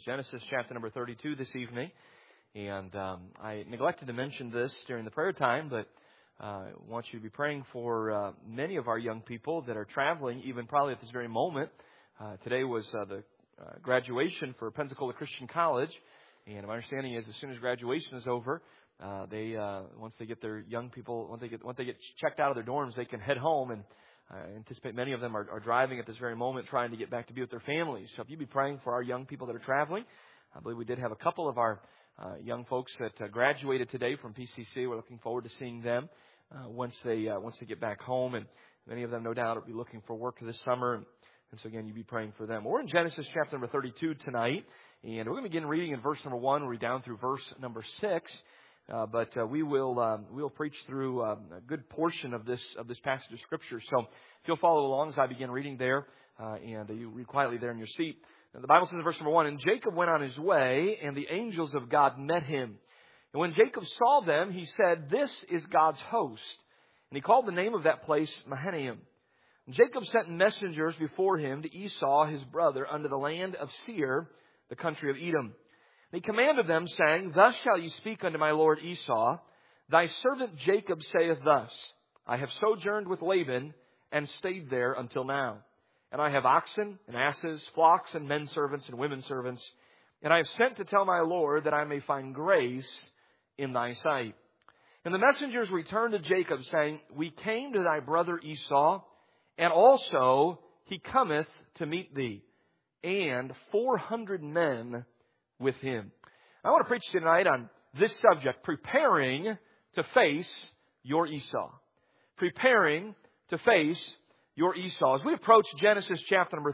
Genesis chapter number 32 this evening. And I neglected to mention this during the prayer time, but I want you to be praying for many of our young people that are traveling, even probably at this very moment. Today was the graduation for Pensacola Christian College. And my understanding is as soon as graduation is over, they once they get their young people, once they get checked out of their dorms, they can head home. And I anticipate many of them are driving at this very moment, trying to get back to be with their families. So if you'd be praying for our young people that are traveling, I believe we did have a couple of our young folks that graduated today from PCC. We're looking forward to seeing them once they get back home, and many of them, no doubt, will be looking for work this summer. And so again, you'd be praying for them. We're in Genesis chapter number 32 tonight, and we're going to begin reading in verse number 1. We'll read down through verse number 6. But we'll preach through a good portion of this passage of Scripture. So if you'll follow along as I begin reading there, and you read quietly there in your seat. And the Bible says in verse number 1, "And Jacob went on his way, and the angels of God met him. And when Jacob saw them, he said, 'This is God's host.' And he called the name of that place Mahanaim. And Jacob sent messengers before him to Esau his brother unto the land of Seir, the country of Edom. And he commanded them, saying, 'Thus shall ye speak unto my lord Esau, Thy servant Jacob saith thus, I have sojourned with Laban, and stayed there until now. And I have oxen and asses, flocks and men servants and women servants. And I have sent to tell my lord that I may find grace in thy sight.' And the messengers returned to Jacob, saying, 'We came to thy brother Esau, and also he cometh to meet thee, and 400 men with him.'" I want to preach tonight on this subject, preparing to face your Esau. Preparing to face your Esau. As we approach Genesis chapter number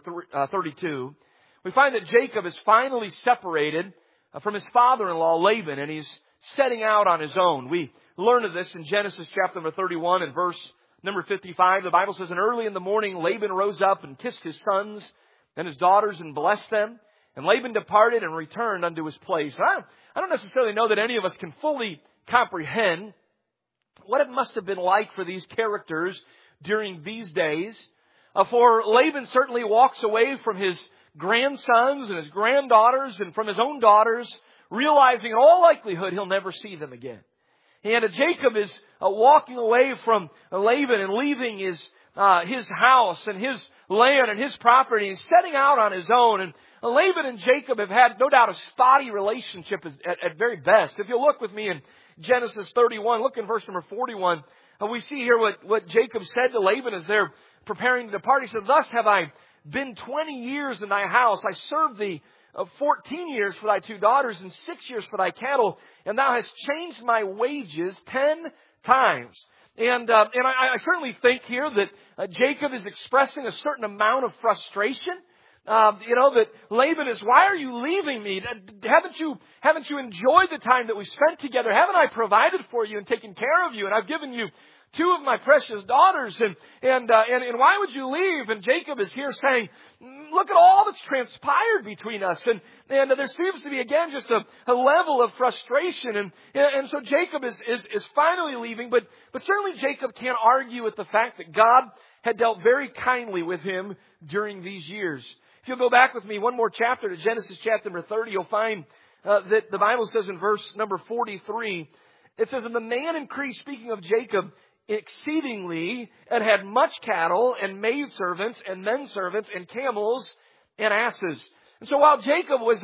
32, we find that Jacob is finally separated from his father-in-law Laban, and he's setting out on his own. We learn of this in Genesis chapter number 31 and verse number 55. The Bible says, "And early in the morning Laban rose up and kissed his sons and his daughters and blessed them. And Laban departed and returned unto his place." I don't necessarily know that any of us can fully comprehend what it must have been like for these characters during these days. For Laban certainly walks away from his grandsons and his granddaughters and from his own daughters, realizing in all likelihood he'll never see them again. And Jacob is walking away from Laban and leaving his house and his land and his property and setting out on his own. And Laban and Jacob have had, no doubt, a spotty relationship at very best. If you'll look with me in Genesis 31, look in verse number 41. We see here what Jacob said to Laban as they're preparing to depart. He said, "Thus have I been 20 years in thy house. I served thee 14 years for thy 2 daughters and 6 years for thy cattle. And thou hast changed my wages 10 times. And I certainly think here that Jacob is expressing a certain amount of frustration. That Laban is, "Why are you leaving me? Haven't you enjoyed the time that we spent together? Haven't I provided for you and taken care of you? And I've given you 2 of my precious daughters, and why would you leave?" And Jacob is here saying, "Look at all that's transpired between us." And there seems to be, again, just a level of frustration. And so Jacob is finally leaving, but certainly Jacob can't argue with the fact that God had dealt very kindly with him during these years. If you'll go back with me one more chapter to Genesis chapter number 30, you'll find that the Bible says in verse number 43, it says, "And the man increased," speaking of Jacob, "exceedingly, and had much cattle and maidservants and men servants and camels and asses." And so while Jacob was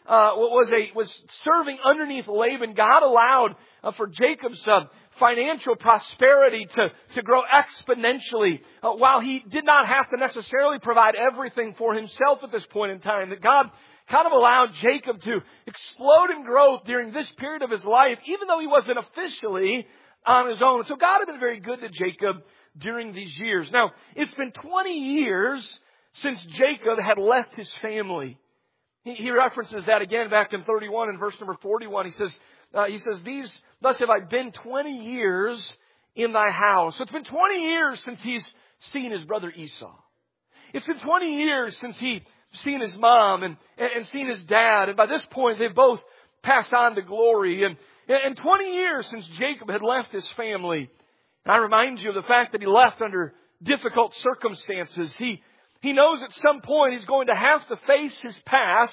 serving underneath Laban, God allowed for Jacob's financial prosperity to grow exponentially, while he did not have to necessarily provide everything for himself at this point in time. That God kind of allowed Jacob to explode in growth during this period of his life, even though he wasn't officially on his own. So God had been very good to Jacob during these years. Now, it's been 20 years since Jacob had left his family. He references that again back in 31 and verse number 41. He says, "Thus have I been 20 years in thy house." So it's been 20 years since he's seen his brother Esau. It's been 20 years since he's seen his mom and seen his dad. And by this point, they've both passed on to glory. And 20 years since Jacob had left his family. And I remind you of the fact that he left under difficult circumstances. He knows at some point he's going to have to face his past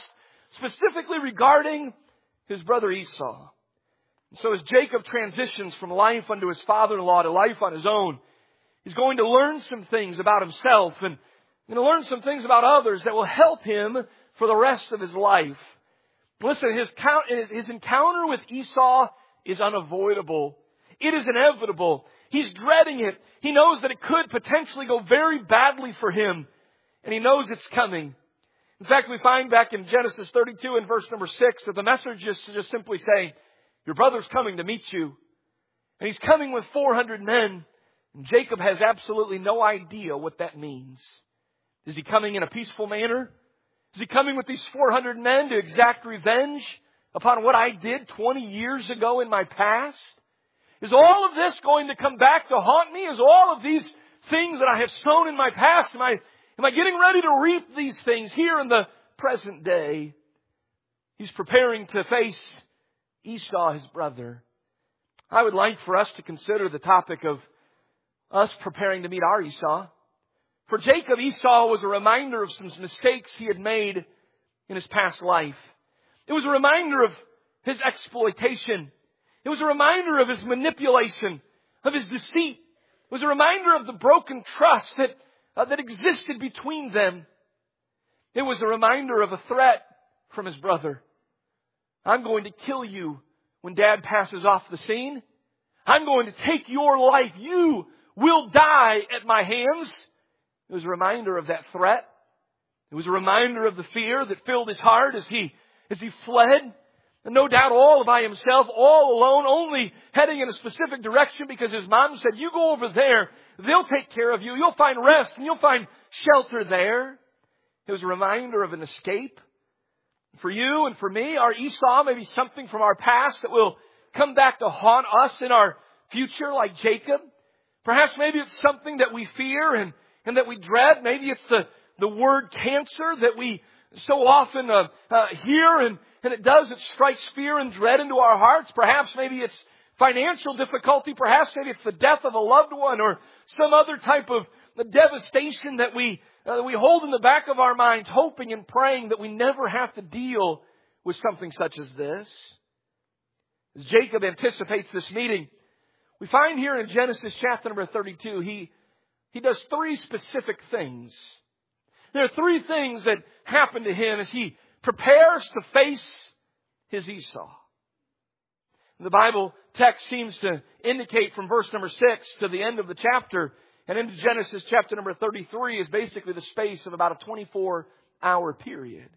specifically regarding his brother Esau. And so as Jacob transitions from life unto his father-in-law to life on his own, he's going to learn some things about himself and going to learn some things about others that will help him for the rest of his life. Listen, his encounter with Esau is unavoidable. It is inevitable. He's dreading it. He knows that it could potentially go very badly for him. And he knows it's coming. In fact, we find back in Genesis 32 and verse number 6 that the message is just simply saying, your brother's coming to meet you. And he's coming with 400 men. And Jacob has absolutely no idea what that means. Is he coming in a peaceful manner? Is he coming with these 400 men to exact revenge upon what I did 20 years ago in my past? Is all of this going to come back to haunt me? Is all of these things that I have sown in my past, am I getting ready to reap these things here in the present day? He's preparing to face Esau, his brother. I would like for us to consider the topic of us preparing to meet our Esau. For Jacob, Esau was a reminder of some mistakes he had made in his past life. It was a reminder of his exploitation. It was a reminder of his manipulation, of his deceit. It was a reminder of the broken trust that existed between them. It was a reminder of a threat from his brother. I'm going to kill you when Dad passes off the scene. I'm going to take your life. You will die at my hands. It was a reminder of that threat. It was a reminder of the fear that filled his heart as he fled. And no doubt all by himself, all alone, only heading in a specific direction because his mom said, you go over there. They'll take care of you. You'll find rest and you'll find shelter there. It was a reminder of an escape. For you and for me, our Esau may be something from our past that will come back to haunt us in our future like Jacob. Perhaps maybe it's something that we fear and that we dread. Maybe it's the word cancer that we so often hear and it strikes fear and dread into our hearts. Perhaps maybe it's financial difficulty. Perhaps maybe it's the death of a loved one or some other type of devastation that we hold in the back of our minds, hoping and praying that we never have to deal with something such as this. As Jacob anticipates this meeting, we find here in Genesis chapter number 32, he does three specific things. There are three things that happen to him as he prepares to face his Esau. The Bible text seems to indicate from verse number 6 to the end of the chapter and into Genesis chapter number 33 is basically the space of about a 24-hour period.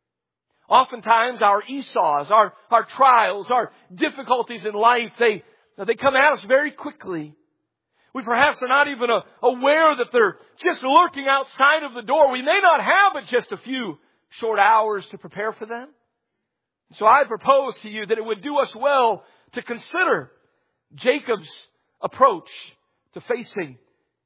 Oftentimes our Esau's, our trials, our difficulties in life, they come at us very quickly. We perhaps are not even aware that they're just lurking outside of the door. We may not have but just a few short hours to prepare for them. So I propose to you that it would do us well to consider Jacob's approach to facing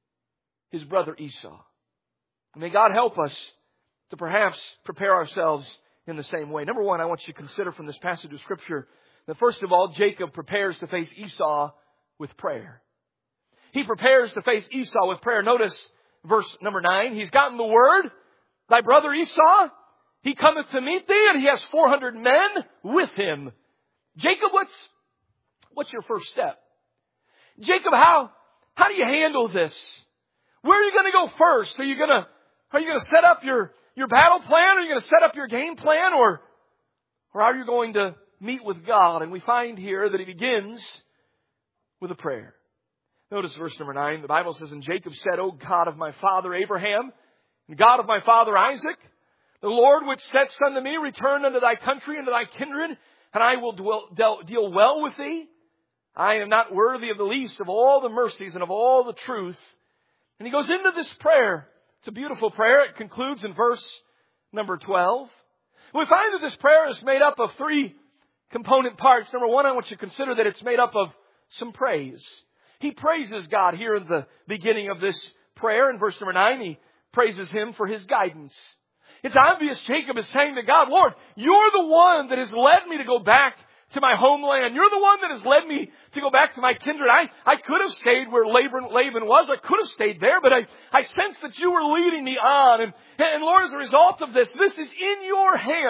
his brother Esau. And may God help us to perhaps prepare ourselves in the same way. Number one, I want you to consider from this passage of Scripture that first of all, Jacob prepares to face Esau with prayer. He prepares to face Esau with prayer. Notice verse number 9. He's gotten the word, thy brother Esau, he cometh to meet thee, and he has 400 men with him. Jacob, what's your first step? Jacob, how do you handle this? Where are you going to go first? Are you going to set up your battle plan? Are you going to set up your game plan? Or are you going to meet with God? And we find here that he begins with a prayer. Notice verse number 9. The Bible says, and Jacob said, O God of my father Abraham, and God of my father Isaac, the Lord which saidst unto me, return unto thy country and to thy kindred, and I will deal well with thee. I am not worthy of the least of all the mercies and of all the truth. And he goes into this prayer. It's a beautiful prayer. It concludes in verse number 12. We find that this prayer is made up of three component parts. Number one, I want you to consider that it's made up of some praise. He praises God here in the beginning of this prayer. In verse number 9, he praises Him for His guidance. It's obvious Jacob is saying to God, Lord, you're the one that has led me to go back to my homeland. You're the one that has led me to go back to my kindred. I could have stayed where Laban was. I could have stayed there, but I sensed that you were leading me on. And Lord, as a result of this is in your hands.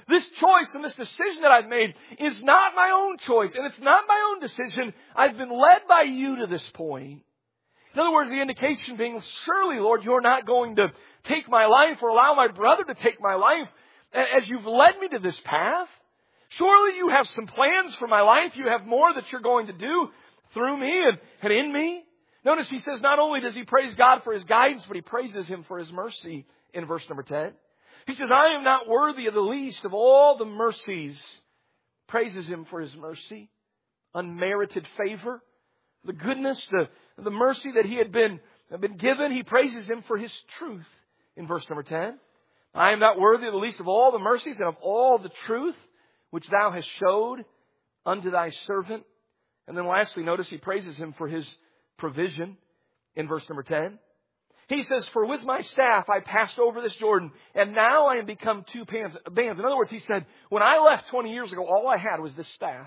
This choice and this decision that I've made is not my own choice, and it's not my own decision. I've been led by you to this point. In other words, the indication being, surely, Lord, you're not going to take my life or allow my brother to take my life as you've led me to this path. Surely you have some plans for my life. You have more that you're going to do through me and in me. Notice he says not only does he praise God for His guidance, but he praises Him for His mercy in verse number 10. He says, I am not worthy of the least of all the mercies. Praises Him for His mercy, unmerited favor, the goodness, the mercy that He had been given. He praises Him for His truth in verse number 10. I am not worthy of the least of all the mercies and of all the truth which Thou hast showed unto Thy servant. And then lastly, notice he praises Him for His provision in verse number 10. He says, for with my staff I passed over this Jordan, and now I am become two bands. In other words, he said, when I left 20 years ago, all I had was this staff.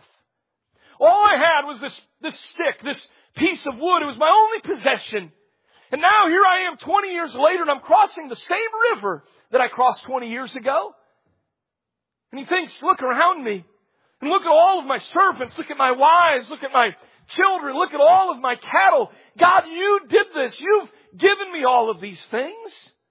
All I had was this stick, this piece of wood. It was my only possession. And now here I am 20 years later, and I'm crossing the same river that I crossed 20 years ago. And he thinks, look around me, and look at all of my servants, look at my wives, look at my children, look at all of my cattle. God, you did this. You've given me all of these things.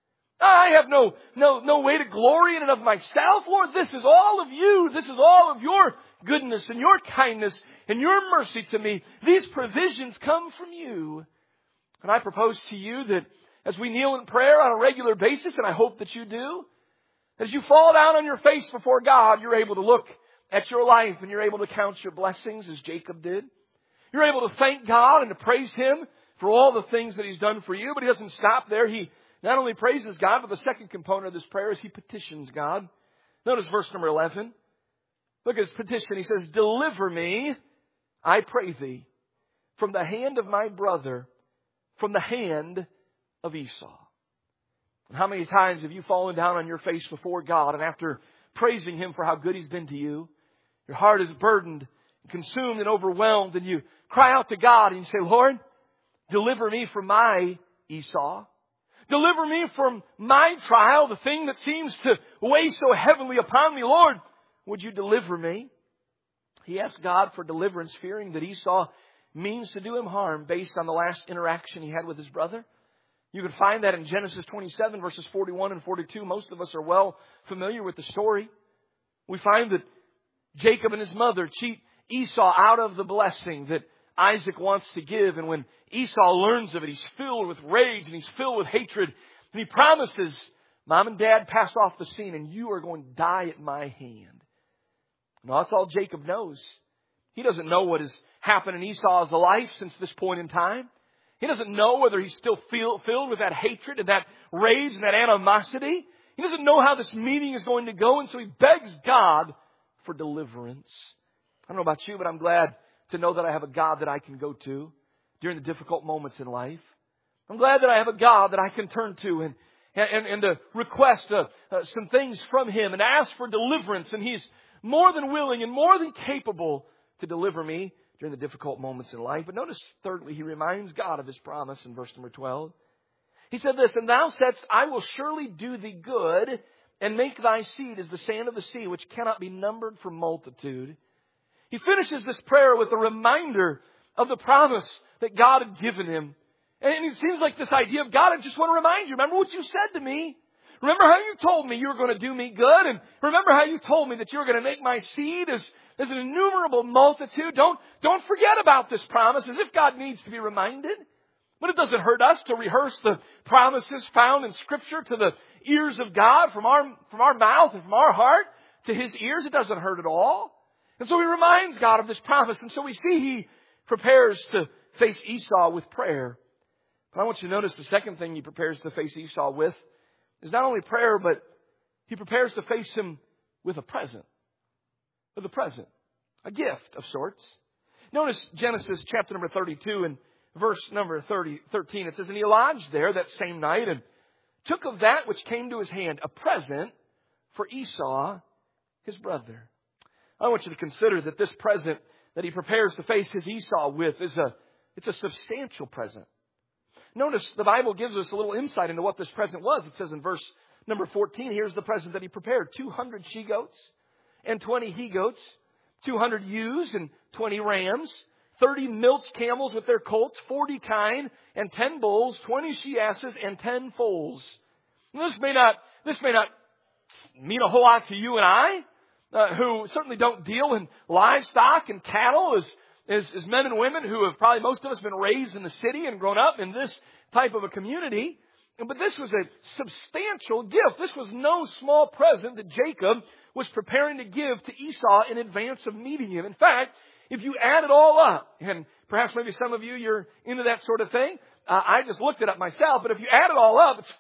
I have no way to glory in and of myself. Lord, this is all of you. This is all of your goodness and your kindness and your mercy to me. These provisions come from you. And I propose to you that as we kneel in prayer on a regular basis, and I hope that you do, as you fall down on your face before God, you're able to look at your life and you're able to count your blessings as Jacob did. You're able to thank God and to praise Him for all the things that He's done for you. But He doesn't stop there. He not only praises God, but the second component of this prayer is He petitions God. Notice verse number 11. Look at his petition. He says, deliver me, I pray thee, from the hand of my brother, from the hand of Esau. And how many times have you fallen down on your face before God, and after praising Him for how good He's been to you, your heart is burdened, consumed and overwhelmed, and you cry out to God and you say, Lord, deliver me from my Esau. Deliver me from my trial, the thing that seems to weigh so heavily upon me. Lord, would you deliver me? He asked God for deliverance, fearing that Esau means to do him harm based on the last interaction he had with his brother. You can find that in Genesis 27, verses 41 and 42. Most of us are well familiar with the story. We find that Jacob and his mother cheat Esau out of the blessing that Isaac wants to give. And when Esau learns of it, he's filled with rage and he's filled with hatred. And he promises, Mom and Dad, pass off the scene and you are going to die at my hand. Now, that's all Jacob knows. He doesn't know what has happened in Esau's life since this point in time. He doesn't know whether he's still filled with that hatred and that rage and that animosity. He doesn't know how this meeting is going to go. And so he begs God for deliverance. I don't know about you, but I'm glad to know that I have a God that I can go to during the difficult moments in life. I'm glad that I have a God that I can turn to and to request some things from Him and ask for deliverance. And He's more than willing and more than capable to deliver me during the difficult moments in life. But notice, thirdly, he reminds God of His promise in verse number 12. He said this, and thou saidst, I will surely do thee good and make thy seed as the sand of the sea, which cannot be numbered for multitude. He finishes this prayer with a reminder of the promise that God had given him. And it seems like this idea of God, I just want to remind you, remember what you said to me? Remember how you told me you were going to do me good? And remember how you told me that you were going to make my seed as an innumerable multitude? Don't forget about this promise, as if God needs to be reminded. But it doesn't hurt us to rehearse the promises found in Scripture to the ears of God, from our mouth and from our heart to His ears. It doesn't hurt at all. And so He reminds God of this promise. And so we see He prepares to face Esau with prayer. But I want you to notice the second thing He prepares to face Esau with is not only prayer, but He prepares to face him with a present. With a present. A gift of sorts. Notice Genesis chapter number 32 and verse number 13. It says, and he lodged there that same night and took of that which came to his hand a present for Esau, his brother. I want you to consider that this present that he prepares to face his Esau with it's a substantial present. Notice the Bible gives us a little insight into what this present was. It says in verse number 14, here's the present that he prepared. 200 she-goats, and 20 he-goats, 200 ewes and 20 rams, 30 milch camels with their colts, 40 kine and 10 bulls, 20 she-asses and 10 foals. This may not mean a whole lot to you and I, who certainly don't deal in livestock and cattle as men and women who have probably most of us been raised in the city and grown up in this type of a community. But this was a substantial gift. This was no small present that Jacob was preparing to give to Esau in advance of meeting him. In fact, if you add it all up, and perhaps maybe some of you're into that sort of thing. I just looked it up myself, but if you add it all up, it's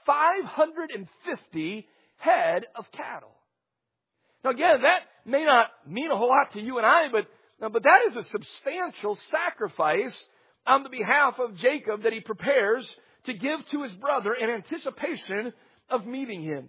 550 head of cattle. Now again, that may not mean a whole lot to you and I, but that is a substantial sacrifice on the behalf of Jacob that he prepares to give to his brother in anticipation of meeting him.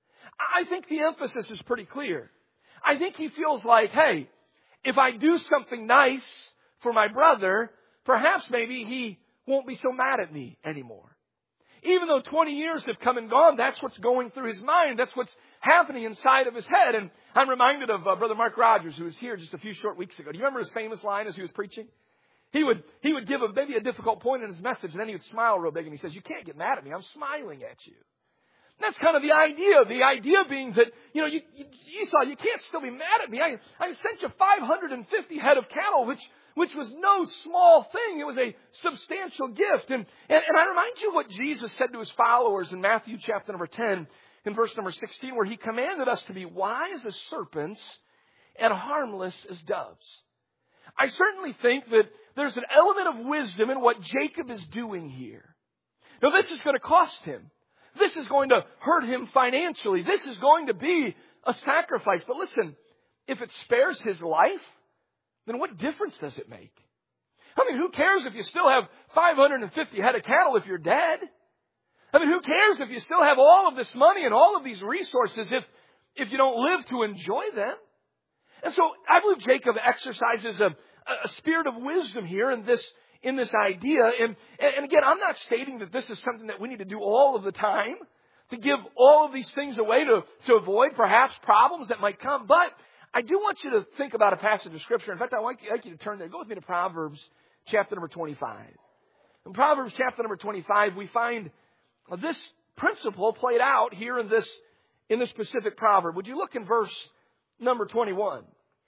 I think the emphasis is pretty clear. I think he feels like, hey, if I do something nice for my brother, perhaps maybe he won't be so mad at me anymore. Even though 20 years have come and gone, that's what's going through his mind. That's what's happening inside of his head. And I'm reminded of Brother Mark Rogers, who was here just a few short weeks ago. Do you remember his famous line as he was preaching? He would give maybe a difficult point in his message, and then he would smile real big, and he says, "You can't get mad at me. I'm smiling at you." That's kind of the idea. The idea being that, Esau, you can't still be mad at me. I sent you 550 head of cattle, which was no small thing. It was a substantial gift. And I remind you what Jesus said to his followers in Matthew chapter number 10, in verse number 16, where he commanded us to be wise as serpents and harmless as doves. I certainly think that there's an element of wisdom in what Jacob is doing here. Now, this is going to cost him. This is going to hurt him financially. This is going to be a sacrifice. But listen, if it spares his life, then what difference does it make? I mean, who cares if you still have 550 head of cattle if you're dead? I mean, who cares if you still have all of this money and all of these resources if you don't live to enjoy them? And so I believe Jacob exercises a spirit of wisdom here in this idea. And again, I'm not stating that this is something that we need to do all of the time, to give all of these things away to avoid perhaps problems that might come. But I do want you to think about a passage of Scripture. In fact, I'd like you to turn there. Go with me to Proverbs chapter number 25. In Proverbs chapter number 25, we find this principle played out here in this specific proverb. Would you look in verse number 21?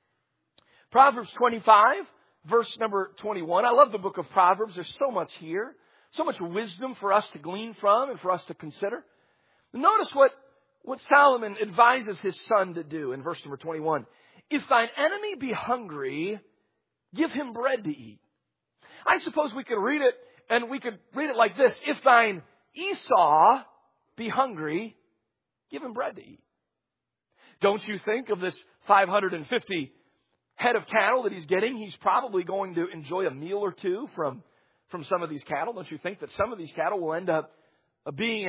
Proverbs 25, verse number 21. I love the book of Proverbs. There's so much here. So much wisdom for us to glean from and for us to consider. Notice what Solomon advises his son to do in verse number 21. If thine enemy be hungry, give him bread to eat. I suppose we could read it, and we could read it like this. If thine Esau be hungry, give him bread to eat. Don't you think of this 550 head of cattle that he's getting? He's probably going to enjoy a meal or two from some of these cattle. Don't you think that some of these cattle will end up being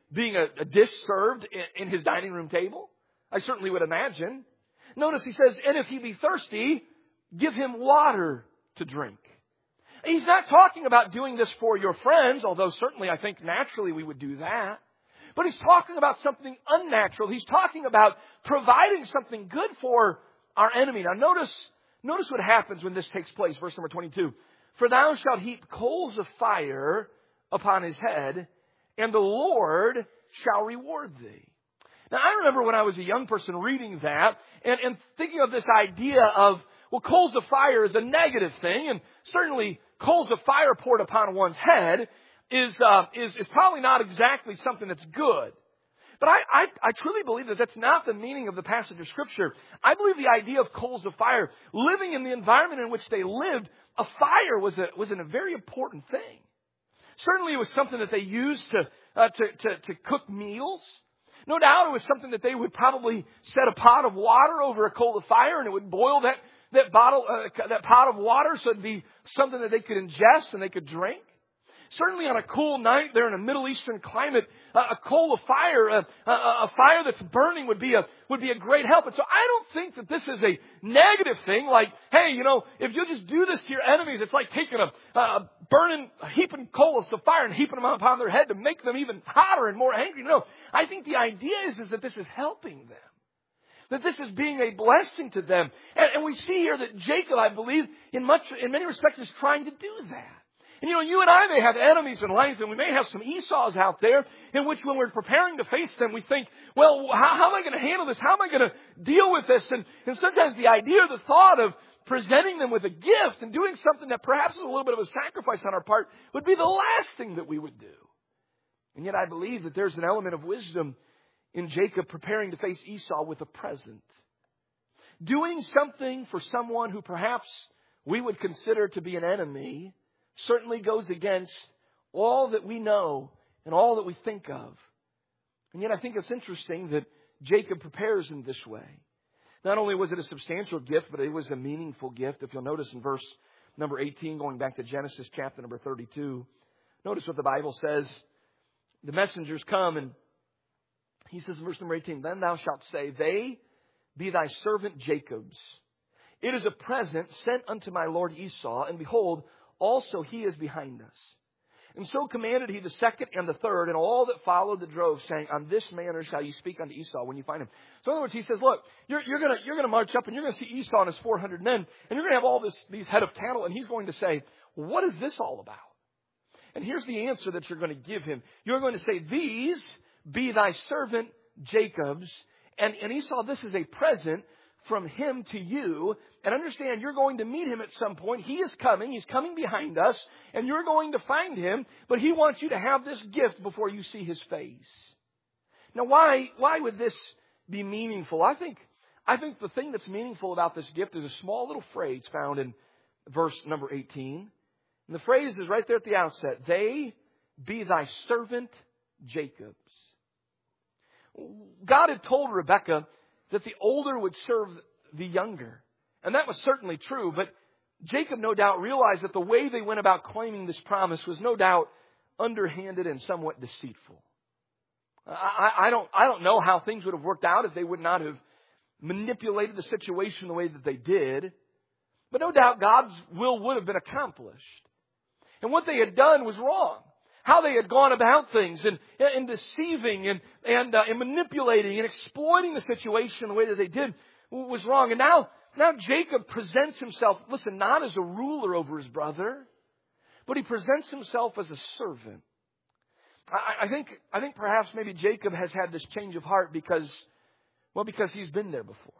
a dish served in his dining room table? I certainly would imagine. Notice he says, and if he be thirsty, give him water to drink. He's not talking about doing this for your friends, although certainly I think naturally we would do that. But he's talking about something unnatural. He's talking about providing something good for our enemy. Now notice what happens when this takes place. Verse number 22. For thou shalt heap coals of fire upon his head, and the Lord shall reward thee. Now I remember when I was a young person reading that and thinking of this idea of, well, coals of fire is a negative thing, and certainly coals of fire poured upon one's head is probably not exactly something that's good. But I truly believe that that's not the meaning of the passage of Scripture. I believe the idea of coals of fire, living in the environment in which they lived, a fire was a very important thing. Certainly it was something that they used to cook meals. No doubt it was something that they would probably set a pot of water over a coal of fire, and it would boil that pot of water, so it'd be something that they could ingest and they could drink. Certainly on a cool night there in a Middle Eastern climate, a coal of fire, a fire that's burning would be a great help. And so I don't think that this is a negative thing like, hey, if you just do this to your enemies, it's like taking a heaping coals of fire and heaping them upon their head to make them even hotter and more angry. No, I think the idea is that this is helping them. That this is being a blessing to them. And we see here that Jacob, I believe, in many respects is trying to do that. And you and I may have enemies in life, and we may have some Esau's out there in which when we're preparing to face them, we think, well, how am I going to handle this? How am I going to deal with this? And sometimes the idea or the thought of presenting them with a gift and doing something that perhaps is a little bit of a sacrifice on our part would be the last thing that we would do. And yet I believe that there's an element of wisdom in Jacob preparing to face Esau with a present. Doing something for someone who perhaps we would consider to be an enemy certainly goes against all that we know and all that we think of. And yet I think it's interesting that Jacob prepares in this way. Not only was it a substantial gift, but it was a meaningful gift. If you'll notice in verse number 18, going back to Genesis chapter number 32, notice what the Bible says. The messengers come and he says in verse number 18, then thou shalt say, they be thy servant Jacob's. It is a present sent unto my lord Esau, and behold, also he is behind us. And so commanded he the second and the third, and all that followed the drove, saying, on this manner shall you speak unto Esau when you find him. So in other words, he says, look, you're going to march up, and you're going to see Esau and his 400 men, and you're going to have all these head of cattle, and he's going to say, what is this all about? And here's the answer that you're going to give him. You're going to say, these be thy servant Jacob's. And Esau, this is a present from him to you. And understand, you're going to meet him at some point. He is coming. He's coming behind us. And you're going to find him. But he wants you to have this gift before you see his face. Now, why would this be meaningful? I think the thing that's meaningful about this gift is a small little phrase found in verse number 18. And the phrase is right there at the outset. They be thy servant Jacob's. God had told Rebekah that the older would serve the younger. And that was certainly true. But Jacob no doubt realized that the way they went about claiming this promise was no doubt underhanded and somewhat deceitful. I don't know how things would have worked out if they would not have manipulated the situation the way that they did. But no doubt God's will would have been accomplished. And what they had done was wrong. How they had gone about things and deceiving and manipulating and exploiting the situation the way that they did was wrong. And now Jacob presents himself, listen, not as a ruler over his brother, but he presents himself as a servant. I think perhaps maybe Jacob has had this change of heart because he's been there before.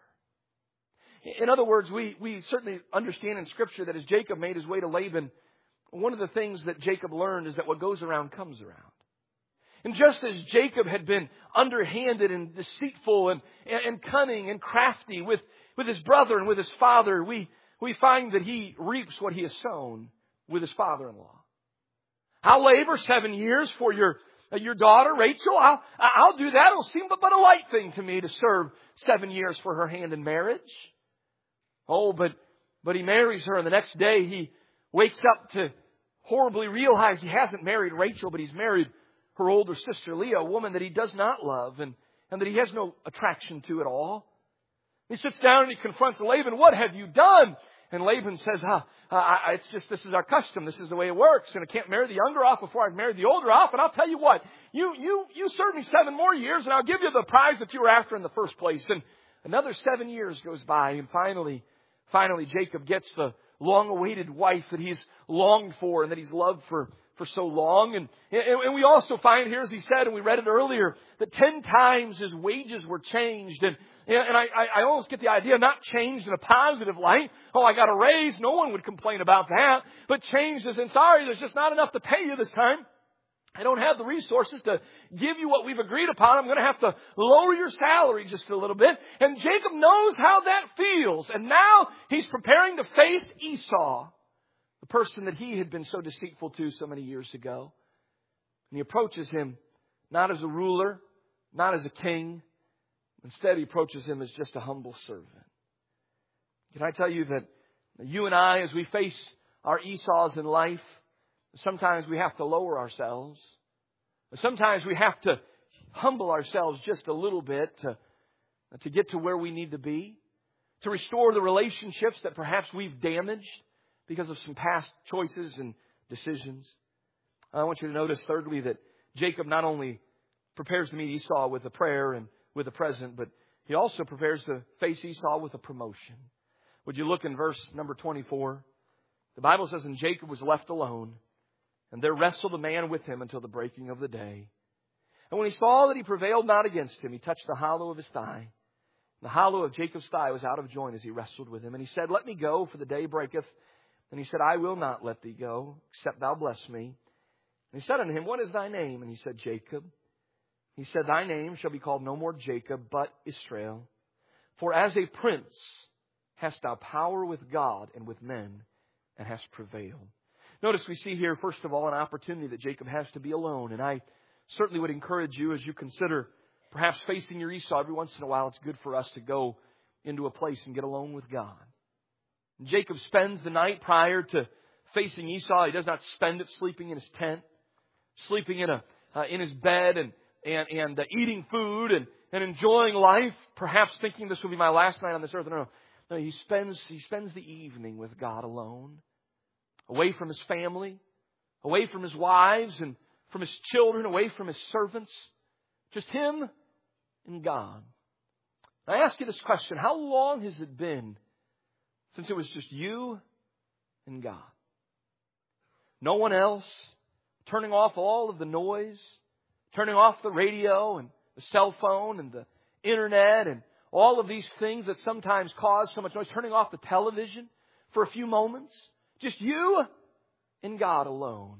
In other words, we certainly understand in Scripture that as Jacob made his way to Laban, one of the things that Jacob learned is that what goes around comes around. And just as Jacob had been underhanded and deceitful and cunning and crafty with his brother and with his father, we find that he reaps what he has sown with his father-in-law. I'll labor 7 years for your daughter, Rachel. I'll do that. It'll seem but a light thing to me to serve 7 years for her hand in marriage. Oh, but he marries her, and the next day he wakes up to horribly realize he hasn't married Rachel, but he's married her older sister Leah, a woman that he does not love and that he has no attraction to at all. He sits down and he confronts Laban. What have you done? And Laban says, it's just, this is our custom. This is the way it works. And I can't marry the younger off before I've married the older off. And I'll tell you what, you serve me 7 more years and I'll give you the prize that you were after in the first place. And another 7 years goes by, and finally Jacob gets the long-awaited wife that he's longed for and that he's loved for so long. And we also find here, as he said, and we read it earlier, that 10 times his wages were changed. And I almost get the idea, not changed in a positive light. Oh, I got a raise. No one would complain about that. But changed as in, sorry, there's just not enough to pay you this time. I don't have the resources to give you what we've agreed upon. I'm going to have to lower your salary just a little bit. And Jacob knows how that feels. And now he's preparing to face Esau, the person that he had been so deceitful to so many years ago. And he approaches him not as a ruler, not as a king. Instead, he approaches him as just a humble servant. Can I tell you that you and I, as we face our Esau's in life, sometimes we have to lower ourselves. Sometimes we have to humble ourselves just a little bit to get to where we need to be, to restore the relationships that perhaps we've damaged because of some past choices and decisions. I want you to notice, thirdly, that Jacob not only prepares to meet Esau with a prayer and with a present, but He also prepares to face Esau with a promotion. Would you look in verse number 24? The Bible says, and Jacob was left alone, and there wrestled a man with him until the breaking of the day. And when he saw that he prevailed not against him, he touched the hollow of his thigh. The hollow of Jacob's thigh was out of joint as he wrestled with him. And he said, let me go, for the day breaketh. And he said, I will not let thee go, except thou bless me. And he said unto him, what is thy name? And he said, Jacob. He said, thy name shall be called no more Jacob, but Israel. For as a prince hast thou power with God and with men, and hast prevailed. Notice we see here, first of all, an opportunity that Jacob has to be alone. And I certainly would encourage you, as you consider perhaps facing your Esau every once in a while, it's good for us to go into a place and get alone with God. And Jacob spends the night prior to facing Esau. He does not spend it sleeping in his tent, sleeping in his bed and eating food and enjoying life, perhaps thinking this will be my last night on this earth. No, he spends the evening with God alone, away from his family, away from his wives and from his children, away from his servants. Just him and God. I ask you this question. How long has it been since it was just you and God? No one else. Turning off all of the noise. Turning off the radio and the cell phone and the internet and all of these things that sometimes cause so much noise. Turning off the television for a few moments. Just you and God alone.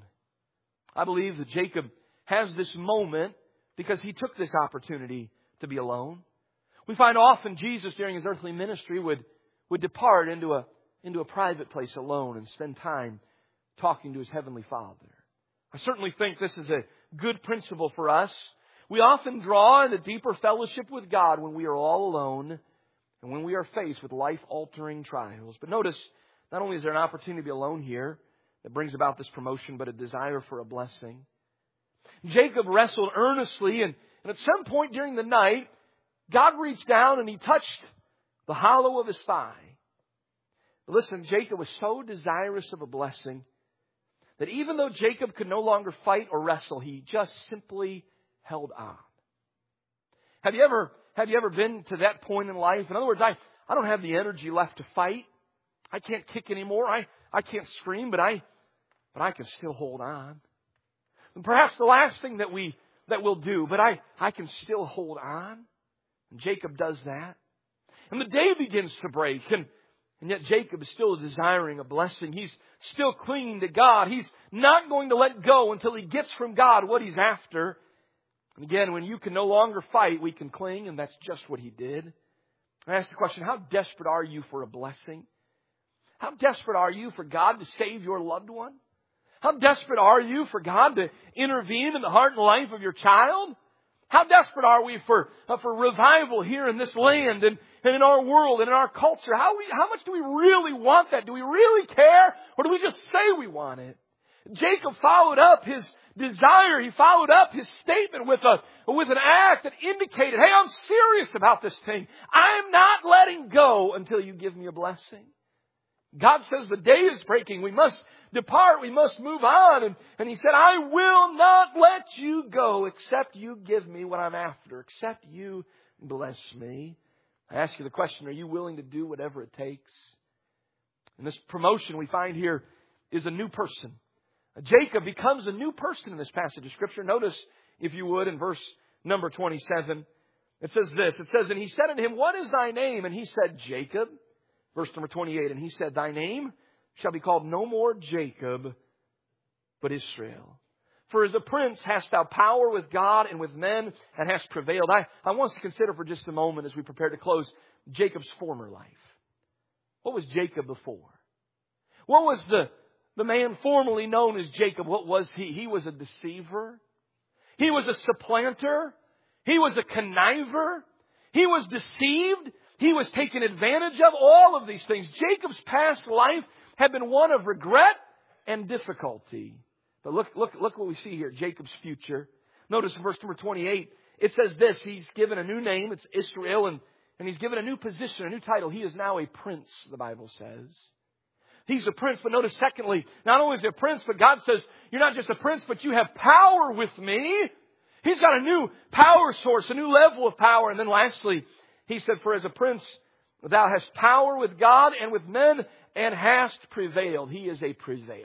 I believe that Jacob has this moment because he took this opportunity to be alone. We find often Jesus during his earthly ministry would depart into a private place alone and spend time talking to his heavenly Father. I certainly think this is a good principle for us. We often draw into deeper fellowship with God when we are all alone and when we are faced with life-altering trials. But notice, not only is there an opportunity to be alone here that brings about this promotion, but a desire for a blessing. Jacob wrestled earnestly, and at some point during the night, God reached down and He touched the hollow of his thigh. But listen, Jacob was so desirous of a blessing that even though Jacob could no longer fight or wrestle, he just simply held on. Have you ever been to that point in life? In other words, I don't have the energy left to fight. I can't kick anymore. I can't scream, but I can still hold on. And perhaps the last thing that we'll do, but I can still hold on. And Jacob does that. And the day begins to break, and yet Jacob is still desiring a blessing. He's still clinging to God. He's not going to let go until he gets from God what he's after. And again, when you can no longer fight, we can cling, and that's just what he did. I ask the question, how desperate are you for a blessing? How desperate are you for God to save your loved one? How desperate are you for God to intervene in the heart and life of your child? How desperate are we for revival here in this land and in our world and in our culture? How much do we really want that? Do we really care? Or do we just say we want it? Jacob followed up his desire. He followed up his statement with an act that indicated, hey, I'm serious about this thing. I'm not letting go until you give me a blessing. God says the day is breaking. We must depart. We must move on. And He said, I will not let you go except you give me what I'm after, except you bless me. I ask you the question, are you willing to do whatever it takes? And this promotion we find here is a new person. Jacob becomes a new person in this passage of Scripture. Notice, if you would, in verse number 27, it says this. It says, and he said unto him, what is thy name? And he said, Jacob. Verse number 28, and he said, thy name shall be called no more Jacob, but Israel. For as a prince hast thou power with God and with men, and hast prevailed. I want us to consider for just a moment, as we prepare to close, Jacob's former life. What was Jacob before? What was the man formerly known as Jacob? What was he? He was a deceiver. He was a supplanter. He was a conniver. He was deceived. He was taken advantage of. All of these things. Jacob's past life had been one of regret and difficulty. But look what we see here. Jacob's future. Notice in verse number 28, it says this. He's given a new name. It's Israel. And he's given a new position, a new title. He is now a prince, the Bible says. He's a prince. But notice secondly, not only is he a prince, but God says, you're not just a prince, but you have power with me. He's got a new power source, a new level of power. And then lastly, He said, for as a prince thou hast power with God and with men, and hast prevailed. He is a prevailer.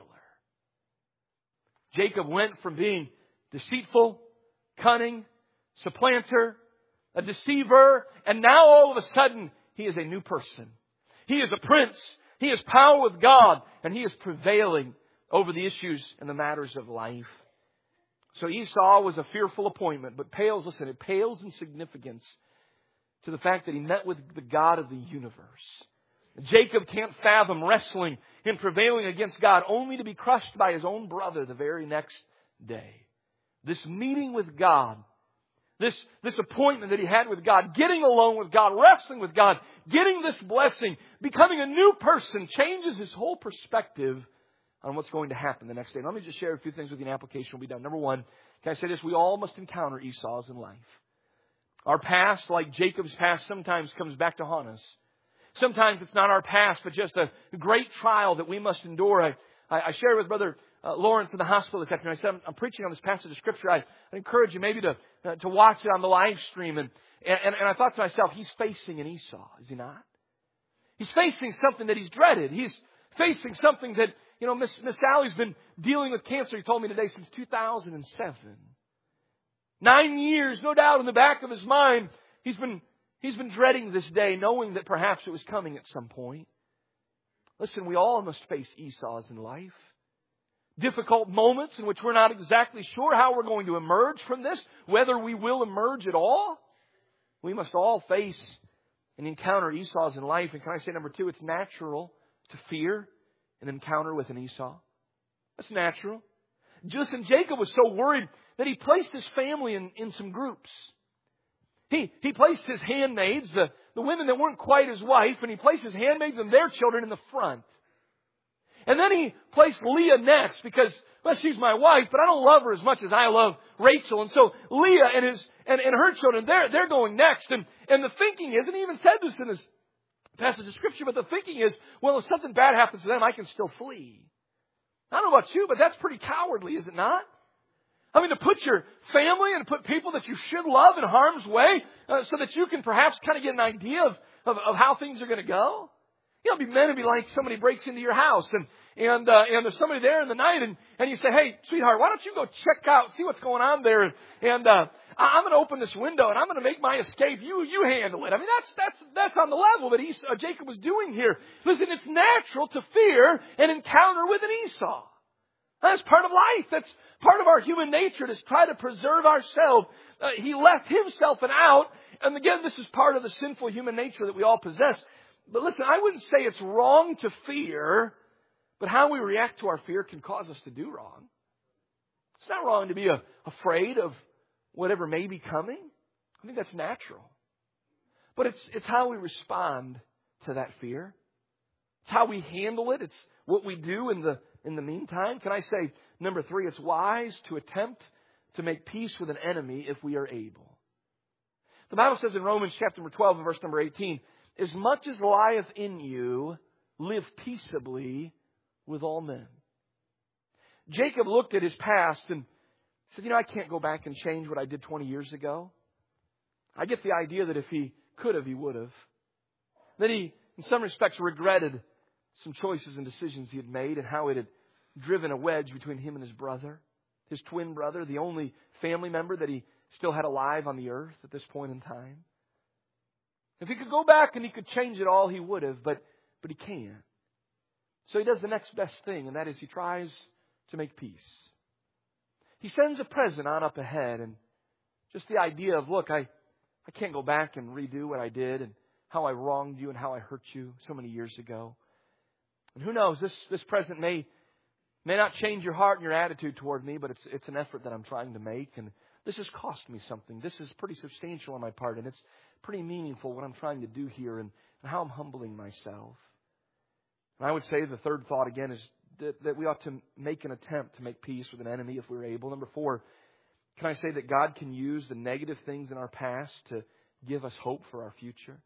Jacob went from being deceitful, cunning, supplanter, a deceiver, and now all of a sudden he is a new person. He is a prince. He has power with God, and he is prevailing over the issues and the matters of life. So Esau was a fearful appointment, but it pales in significance to the fact that he met with the God of the universe. Jacob can't fathom wrestling and prevailing against God, only to be crushed by his own brother the very next day. This meeting with God, this appointment that he had with God, getting alone with God, wrestling with God, getting this blessing, becoming a new person, changes his whole perspective on what's going to happen the next day. And let me just share a few things with you, and application will be done. Number one, can I say this? We all must encounter Esau's in life. Our past, like Jacob's past, sometimes comes back to haunt us. Sometimes it's not our past, but just a great trial that we must endure. I shared with Brother Lawrence in the hospital this afternoon. I said, I'm preaching on this passage of Scripture. I encourage you maybe to watch it on the live stream. And I thought to myself, he's facing an Esau, is he not? He's facing something that he's dreaded. He's facing something that, Miss Sally's been dealing with cancer, he told me today, since 2007. 9 years, no doubt, in the back of his mind, he's been dreading this day, knowing that perhaps it was coming at some point. Listen, we all must face Esau's in life. Difficult moments in which we're not exactly sure how we're going to emerge from this, whether we will emerge at all. We must all face and encounter Esau's in life. And can I say, number two, it's natural to fear an encounter with an Esau. That's natural. Listen, Jacob was so worried that he placed his family in some groups. He placed his handmaids, the women that weren't quite his wife, and he placed his handmaids and their children in the front. And then he placed Leah next because, well, she's my wife, but I don't love her as much as I love Rachel. And so Leah and her children, they're going next. And the thinking is, and he even said this in his passage of Scripture, but the thinking is, well, if something bad happens to them, I can still flee. I don't know about you, but that's pretty cowardly, is it not? I mean, to put your family and to put people that you should love in harm's way so that you can perhaps kind of get an idea of how things are going to go. It'd be like somebody breaks into your house and there's somebody there in the night and you say, hey, sweetheart, why don't you go check out, see what's going on there, and I'm going to open this window and I'm going to make my escape. You handle it. I mean, that's on the level that Jacob was doing here. Listen, it's natural to fear an encounter with an Esau. That's part of life. That's part of our human nature, to try to preserve ourselves. He left himself out. And again, this is part of the sinful human nature that we all possess. But listen, I wouldn't say it's wrong to fear, but how we react to our fear can cause us to do wrong. It's not wrong to be afraid of whatever may be coming. I think that's natural. But it's how we respond to that fear. It's how we handle it. It's what we do in the meantime. Can I say, number three, it's wise to attempt to make peace with an enemy if we are able. The Bible says in Romans chapter 12 and verse number 18, as much as lieth in you, live peaceably with all men. Jacob looked at his past and said, I can't go back and change what I did 20 years ago. I get the idea that if he could have, he would have. That he, in some respects, regretted some choices and decisions he had made and how it had driven a wedge between him and his brother, his twin brother, the only family member that he still had alive on the earth at this point in time. If he could go back and he could change it all, he would have, but he can't. So he does the next best thing, and that is he tries to make peace. He sends a present on up ahead, and just the idea of, look, I can't go back and redo what I did and how I wronged you and how I hurt you so many years ago. And who knows, this present may not change your heart and your attitude toward me, but it's an effort that I'm trying to make, and this has cost me something. This is pretty substantial on my part, and it's pretty meaningful what I'm trying to do here and how I'm humbling myself. And I would say the third thought again is that we ought to make an attempt to make peace with an enemy if we're able. Number four, can I say that God can use the negative things in our past to give us hope for our future?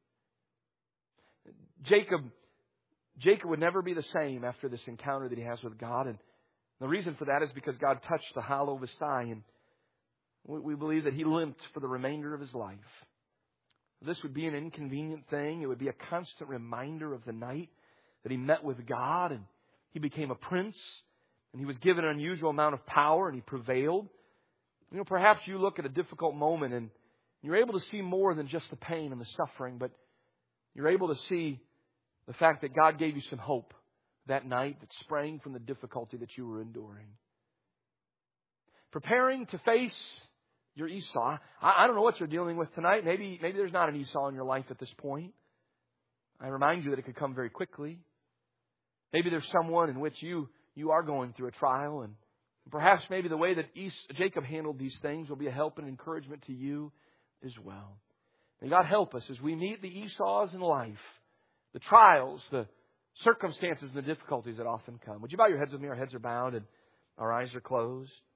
Jacob would never be the same after this encounter that he has with God. And the reason for that is because God touched the hollow of his thigh. And we believe that he limped for the remainder of his life. This would be an inconvenient thing. It would be a constant reminder of the night that he met with God and he became a prince and he was given an unusual amount of power and he prevailed. Perhaps you look at a difficult moment and you're able to see more than just the pain and the suffering, but you're able to see the fact that God gave you some hope that night that sprang from the difficulty that you were enduring. Preparing to face your Esau. I don't know what you're dealing with tonight. Maybe there's not an Esau in your life at this point. I remind you that it could come very quickly. Maybe there's someone in which you are going through a trial, and perhaps maybe the way that Jacob handled these things will be a help and encouragement to you as well. May God help us as we meet the Esau's in life, the trials, the circumstances, and the difficulties that often come. Would you bow your heads with me? Our heads are bowed and our eyes are closed.